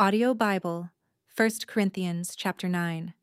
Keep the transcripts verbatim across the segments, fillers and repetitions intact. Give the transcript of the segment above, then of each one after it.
Audio Bible, First Corinthians chapter nine.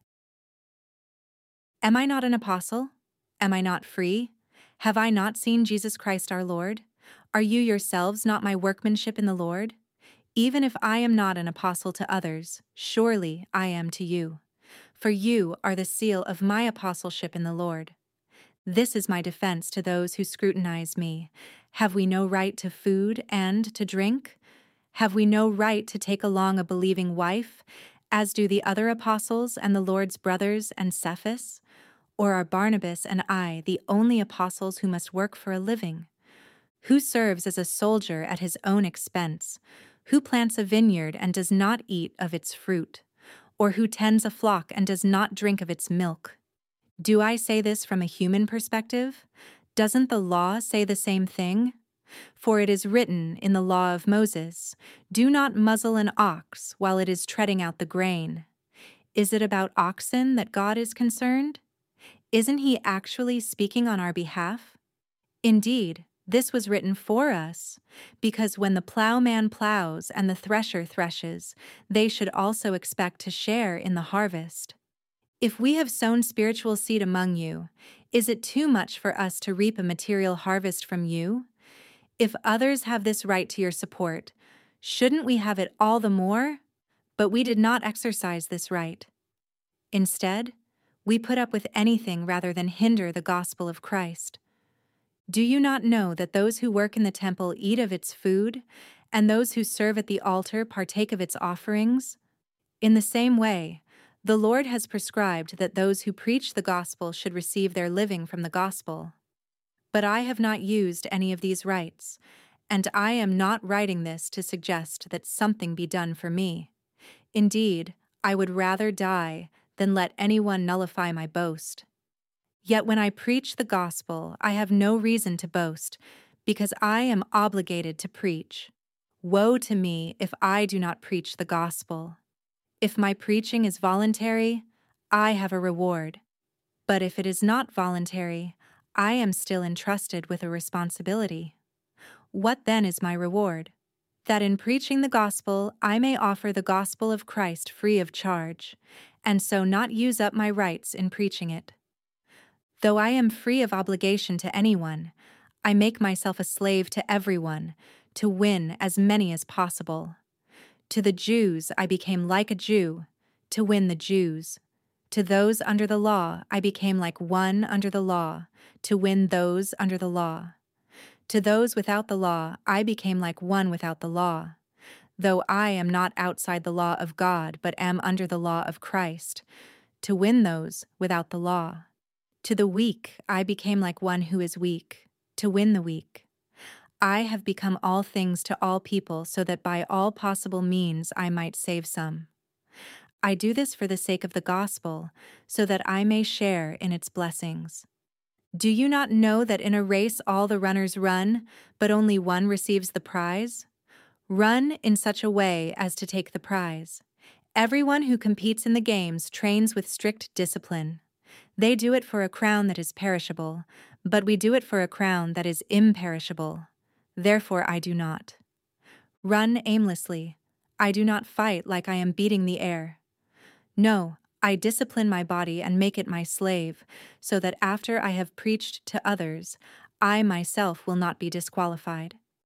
Am I not an apostle? Am I not free? Have I not seen Jesus Christ our Lord? Are you yourselves not my workmanship in the Lord? Even if I am not an apostle to others, surely I am to you. For you are the seal of my apostleship in the Lord. This is my defense to those who scrutinize me. Have we no right to food and to drink? Have we no right to take along a believing wife, as do the other apostles and the Lord's brothers and Cephas? Or are Barnabas and I the only apostles who must work for a living? Who serves as a soldier at his own expense? Who plants a vineyard and does not eat of its fruit? Or who tends a flock and does not drink of its milk? Do I say this from a human perspective? Doesn't the law say the same thing? For it is written in the law of Moses, "Do not muzzle an ox while it is treading out the grain." Is it about oxen that God is concerned? Isn't he actually speaking on our behalf? Indeed, this was written for us, because when the plowman plows and the thresher threshes, they should also expect to share in the harvest. If we have sown spiritual seed among you, is it too much for us to reap a material harvest from you? If others have this right to your support, shouldn't we have it all the more? But we did not exercise this right. Instead, we put up with anything rather than hinder the gospel of Christ. Do you not know that those who work in the temple eat of its food, and those who serve at the altar partake of its offerings? In the same way, the Lord has prescribed that those who preach the gospel should receive their living from the gospel. But I have not used any of these rights, and I am not writing this to suggest that something be done for me. Indeed, I would rather die than let anyone nullify my boast. Yet when I preach the gospel, I have no reason to boast, because I am obligated to preach. Woe to me if I do not preach the gospel. If my preaching is voluntary, I have a reward. But if it is not voluntary, I am still entrusted with a responsibility. What then is my reward? That in preaching the gospel I may offer the gospel of Christ free of charge, and so not use up my rights in preaching it. Though I am free of obligation to anyone, I make myself a slave to everyone, to win as many as possible. To the Jews I became like a Jew, to win the Jews. To those under the law I became like one under the law, to win those under the law. To those without the law I became like one without the law, though I am not outside the law of God but am under the law of Christ, to win those without the law. To the weak I became like one who is weak, to win the weak. I have become all things to all people so that by all possible means I might save some. I do this for the sake of the gospel, so that I may share in its blessings. Do you not know that in a race all the runners run, but only one receives the prize? Run in such a way as to take the prize. Everyone who competes in the games trains with strict discipline. They do it for a crown that is perishable, but we do it for a crown that is imperishable. Therefore I do not. Run aimlessly. I do not fight like I am beating the air. No, I discipline my body and make it my slave, so that after I have preached to others, I myself will not be disqualified.